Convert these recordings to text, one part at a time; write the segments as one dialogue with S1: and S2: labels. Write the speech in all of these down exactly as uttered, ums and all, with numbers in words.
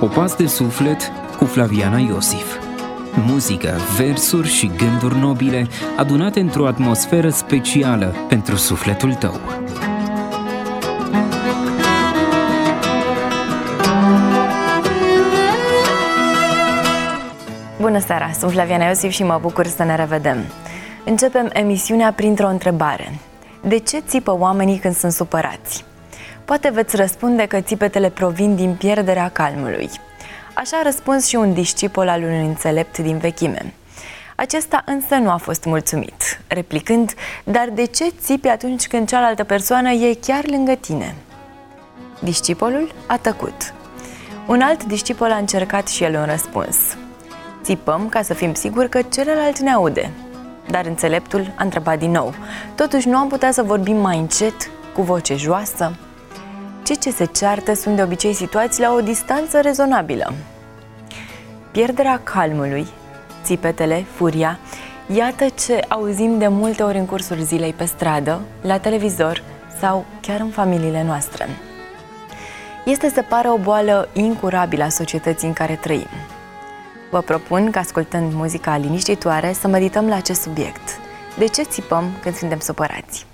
S1: Popas de suflet cu Flaviana Iosif. Muzică, versuri și gânduri nobile adunate într-o atmosferă specială pentru sufletul tău.
S2: Bună seara, sunt Flaviana Iosif și mă bucur să ne revedem. Începem emisiunea printr-o întrebare. De ce țipă oamenii când sunt supărați? Poate veți răspunde că țipetele provin din pierderea calmului. Așa a răspuns și un discipol al unui înțelept din vechime. Acesta însă nu a fost mulțumit, replicând: dar de ce țipi atunci când cealaltă persoană e chiar lângă tine? Discipolul a tăcut. Un alt discipol a încercat și el un răspuns: țipăm ca să fim siguri că celălalt ne aude. Dar înțeleptul a întrebat din nou: totuși nu am putea să vorbim mai încet, cu voce joasă? Cei ce se ceartă sunt de obicei situați la o distanță rezonabilă. Pierderea calmului, țipetele, furia, iată ce auzim de multe ori în cursul zilei pe stradă, la televizor sau chiar în familiile noastre. Este, se pare, o boală incurabilă a societății în care trăim. Vă propun, că ascultând muzica liniștitoare, să medităm la acest subiect. De ce țipăm când suntem supărați?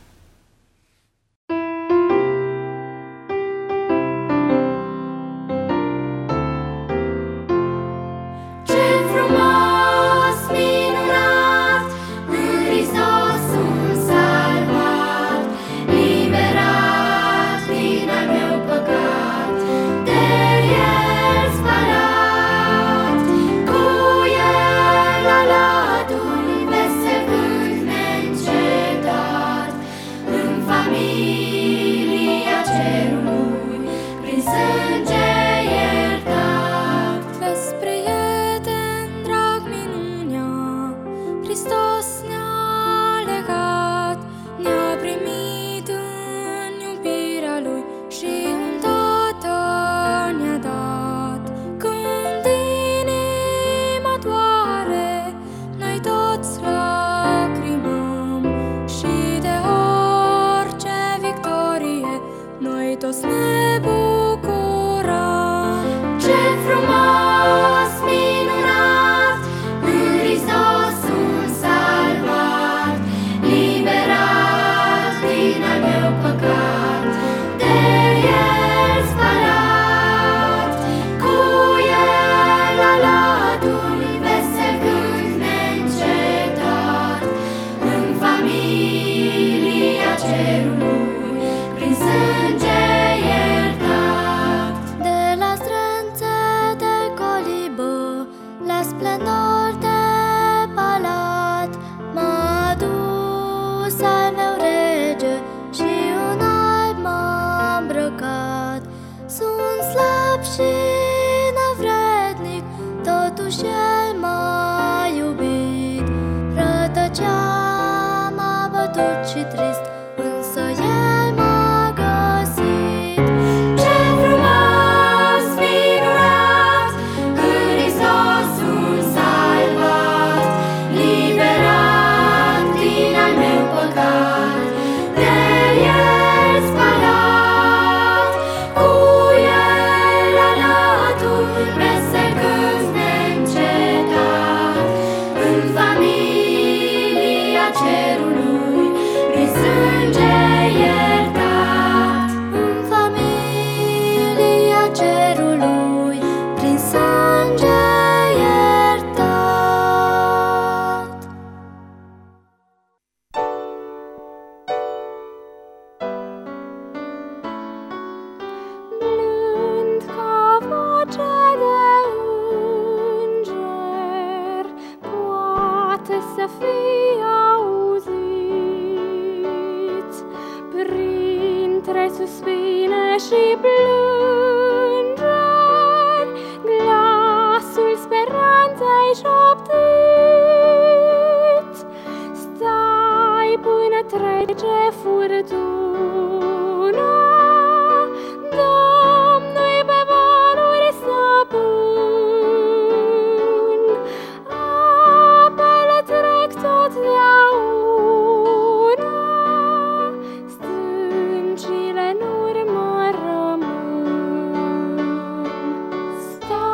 S3: Stăncile în urmă rămân.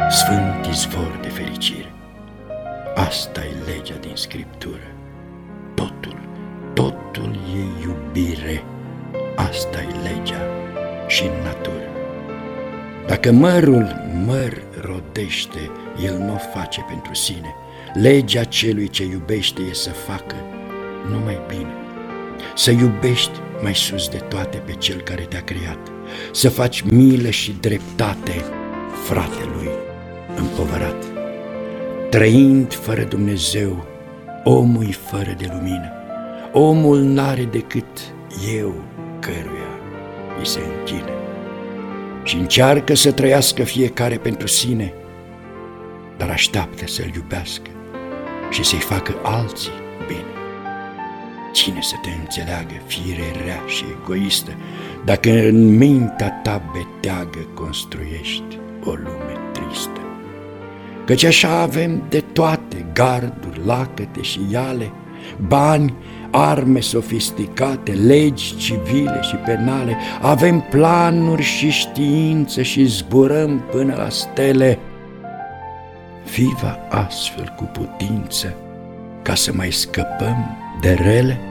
S3: sfânt izvor de fericire. Asta e legea din Scriptură. Totul, totul e iubire. Asta e legea și în natură. Dacă mărul măr rodește, el nu o face pentru sine. Legea celui ce iubește e să facă numai bine. Să iubești mai sus de toate pe cel care te-a creat. Să faci milă și dreptate fratelui împovărat. Trăind fără Dumnezeu, omul fără de lumină. Omul n-are decât eu căruia îi se închină. Și încearcă să trăiască fiecare pentru sine, dar așteaptă să-l iubească și să-i facă alții bine. Cine să te înțeleagă, fire rea și egoistă, dacă în mintea ta beteagă construiești o lume tristă? Căci așa avem de toate, garduri, lacăte și iale, bani, arme sofisticate, legi civile și penale, avem planuri și știință și zburăm până la stele. Viva astfel cu putință ca să mai scăpăm de rele?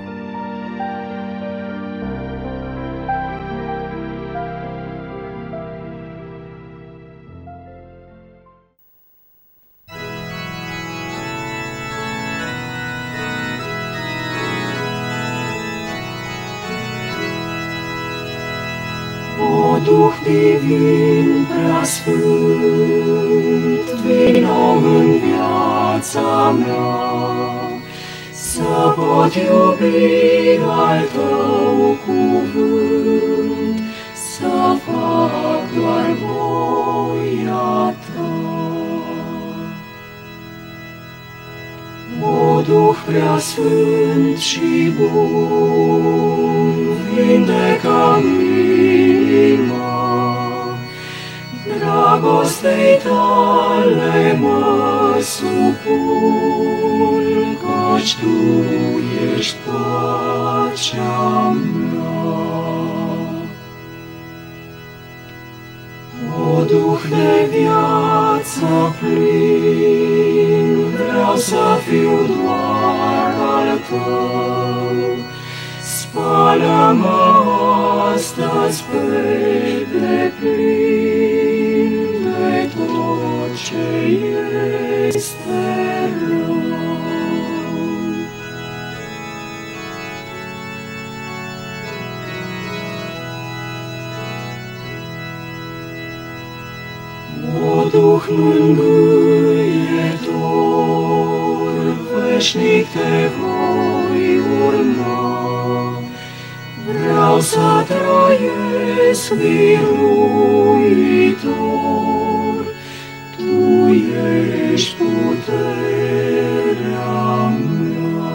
S4: Duh divin preasfânt, vino în viața mea, să pot iubi al tău cuvânt, să fac doar voia ta. O Duh preasfânt și bun, vindecă-mi dragostei tale mă supun, căci tu ești pacea mea. O Duh de viață plin, vreau să fiu doar al tău. Spală-mă astăzi pe deplin de tot ce este rău. O Duh mângâietor, veșnic te voi urma. Vreau să trăiesc biruitor, tu ești puterea mea.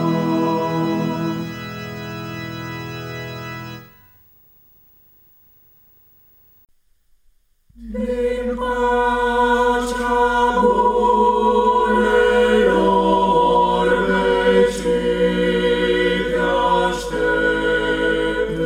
S4: Din pacea bolelor vecii te aștept,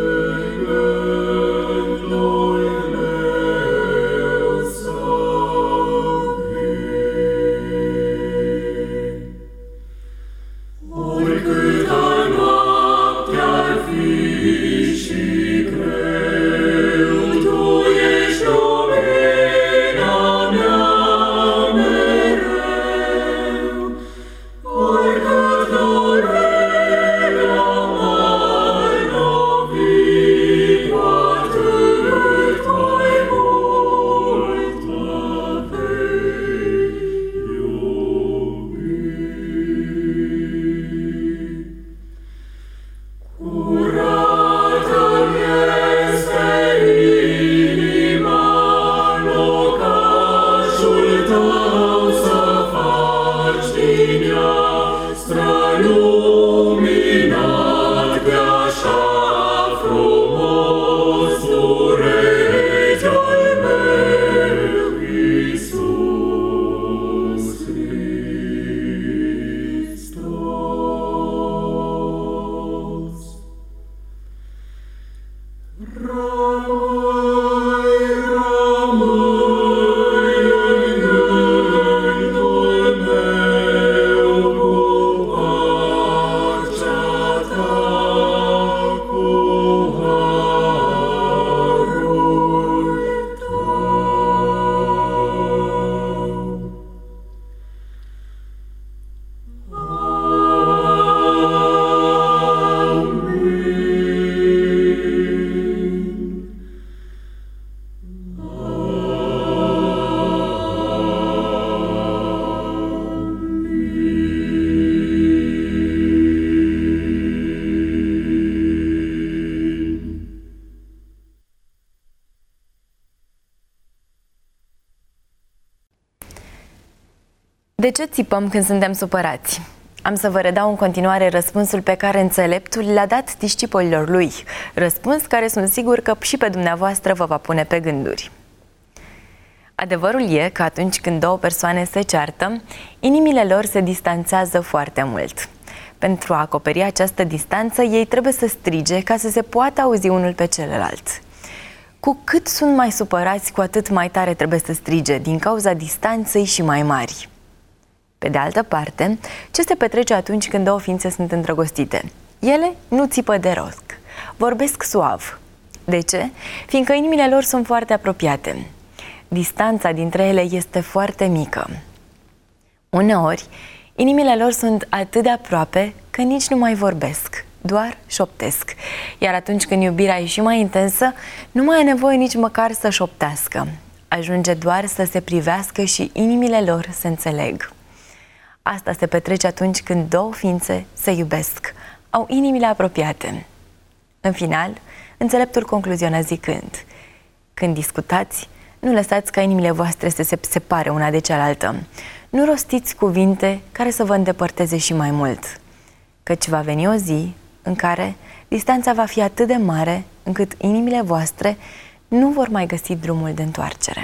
S2: De ce țipăm când suntem supărați? Am să vă redau în continuare răspunsul pe care înțeleptul l-a dat discipolilor lui. Răspuns care sunt sigur că și pe dumneavoastră vă va pune pe gânduri. Adevărul e că atunci când două persoane se ceartă, inimile lor se distanțează foarte mult. Pentru a acoperi această distanță, ei trebuie să strige ca să se poată auzi unul pe celălalt. Cu cât sunt mai supărați, cu atât mai tare trebuie să strige, din cauza distanței și mai mari. Pe de altă parte, ce se petrece atunci când două ființe sunt îndrăgostite? Ele nu țipă de rost, vorbesc suav. De ce? Fiindcă inimile lor sunt foarte apropiate. Distanța dintre ele este foarte mică. Uneori, inimile lor sunt atât de aproape că nici nu mai vorbesc, doar șoptesc. Iar atunci când iubirea e și mai intensă, nu mai e nevoie nici măcar să șoptească. Ajunge doar să se privească și inimile lor se înțeleg. Asta se petrece atunci când două ființe se iubesc, au inimile apropiate. În final, înțeleptul concluzionează zicând: când discutați, nu lăsați ca inimile voastre să se separe una de cealaltă. Nu rostiți cuvinte care să vă îndepărteze și mai mult, căci va veni o zi în care distanța va fi atât de mare încât inimile voastre nu vor mai găsi drumul de întoarcere.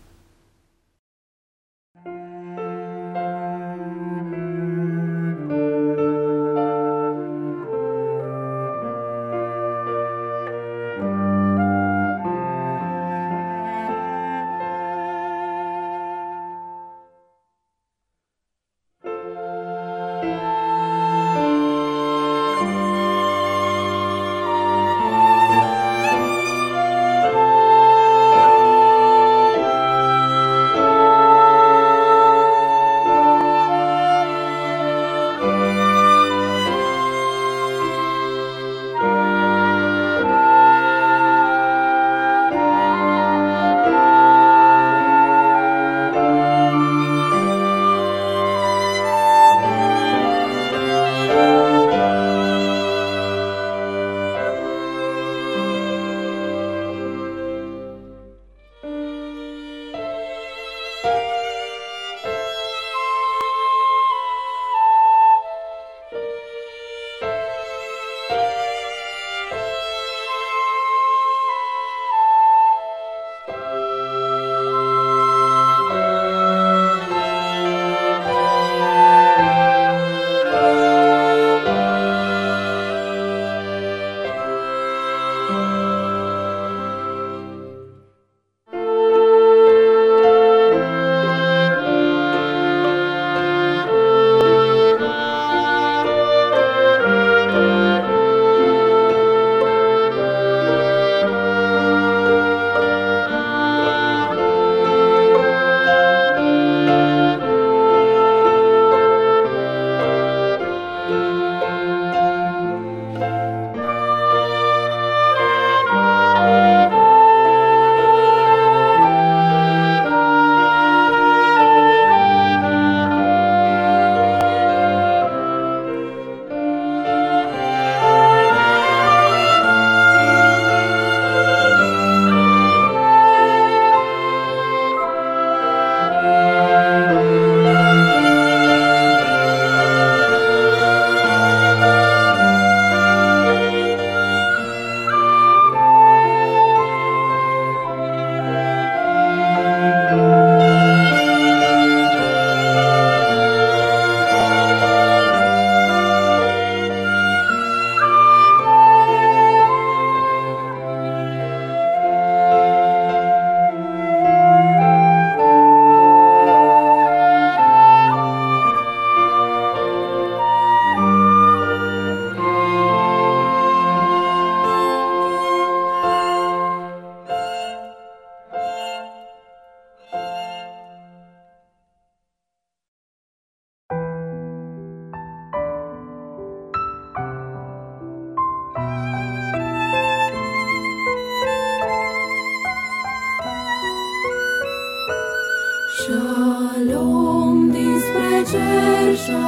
S4: Shalom dinspre cer,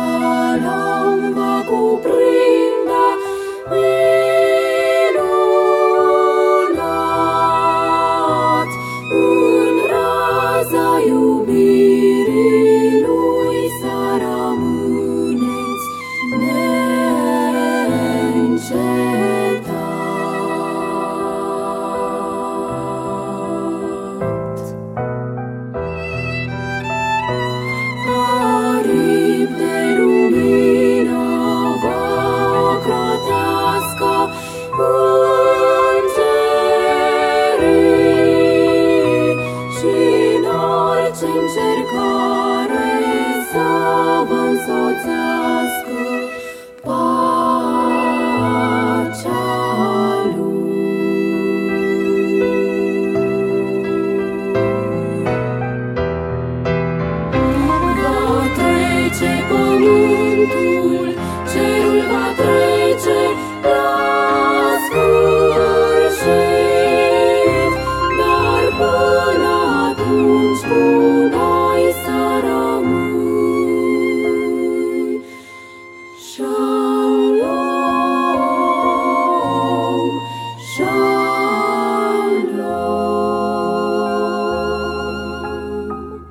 S4: shalom va cuprinde minunat în raza iubirii lui. încercare să vă însoțească pacea Lui. Va trece pământul, cerul va trece la sfârșit, dar până atunci cu noi să rămâi. Shalom, shalom.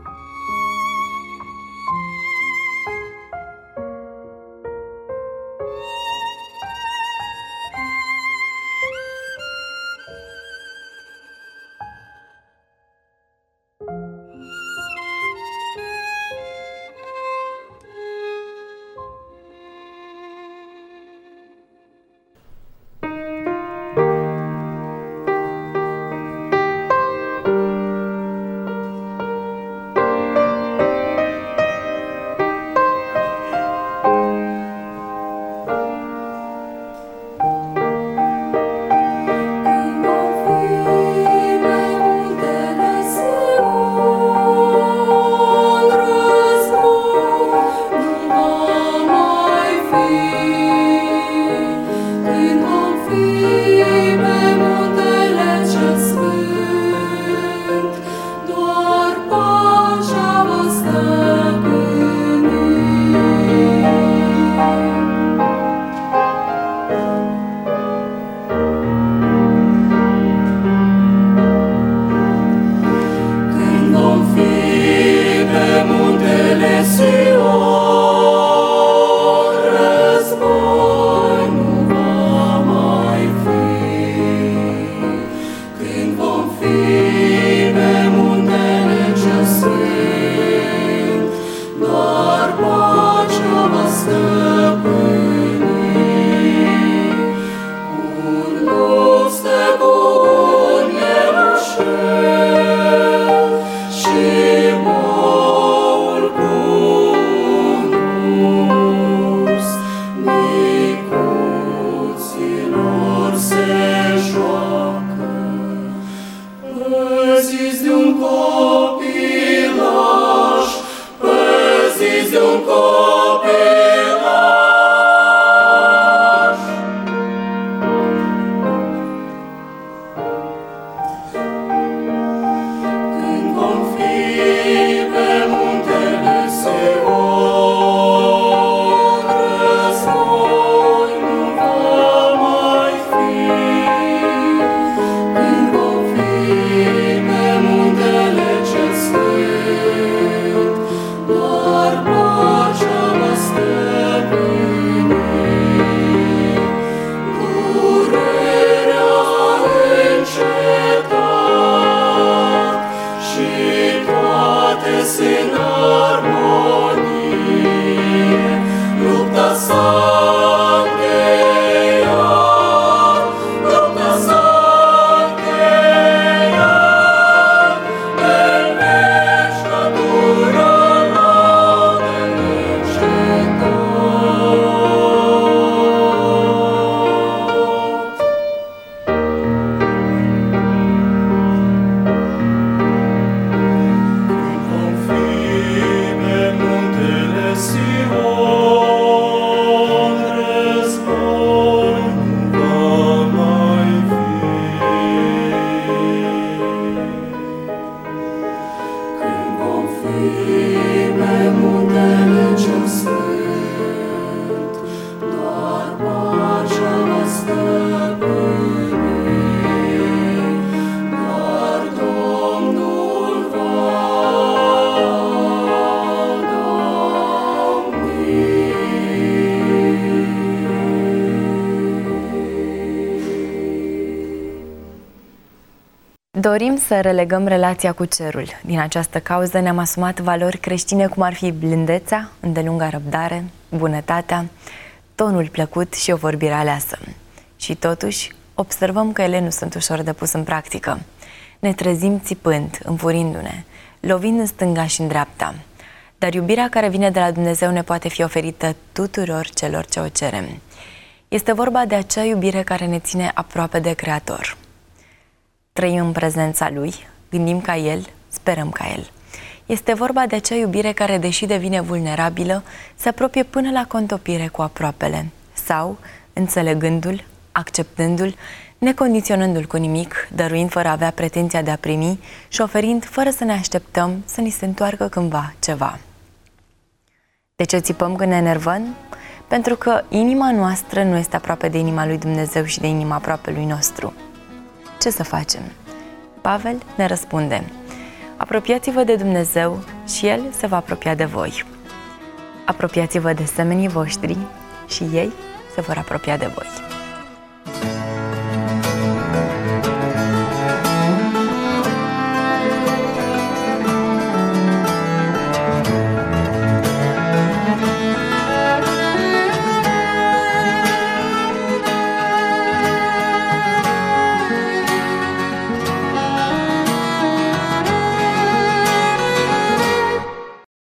S2: Dorim să relegăm relația cu cerul. Din această cauză ne-am asumat valori creștine cum ar fi blândețea, îndelunga răbdare, bunătatea, tonul plăcut și o vorbire aleasă. Și totuși, observăm că ele nu sunt ușor de pus în practică. Ne trezim țipând, înfurindu-ne. lovind în stânga și în dreapta. Dar iubirea care vine de la Dumnezeu ne poate fi oferită tuturor celor ce o cerem. Este vorba de acea iubire care ne ține aproape de Creator. Trăim în prezența Lui, gândim ca El, sperăm ca El. Este vorba de acea iubire care, deși devine vulnerabilă, se apropie până la contopire cu aproapele sau, înțelegându-l, acceptându-l, necondiționându-l cu nimic, dăruind fără a avea pretenția de a primi și oferind fără să ne așteptăm să ni se întoarcă cândva ceva. De ce țipăm când ne enervăm? Pentru că inima noastră nu este aproape de inima lui Dumnezeu și de inima aproapelui nostru. Ce să facem? Pavel ne răspunde: apropiați-vă de Dumnezeu și El se va apropia de voi. Apropiați-vă de semenii voștri și ei se vor apropia de voi.